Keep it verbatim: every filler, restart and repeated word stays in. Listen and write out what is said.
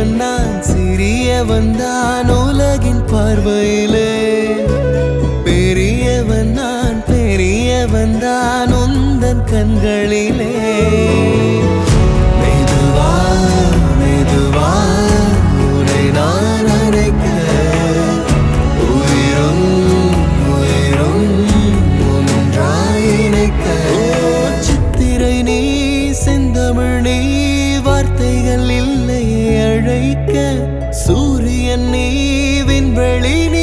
சிறியவன் நான் சிறியவன் தான் உலகின் பார்வையிலே பெரியவன் நான் பெரியவன் தான் உந்தன் கண்களிலே மெதுவா மெதுவா உன்னை நான் அழைக்க உயிரும் உயிரும் ஒன்றாய் இணைக்க சித்திரை நீ செந்தமிழ் நீ வார்த்தைகள் இல்லையே அழைக்க சூரியன் நீ விண்வெளி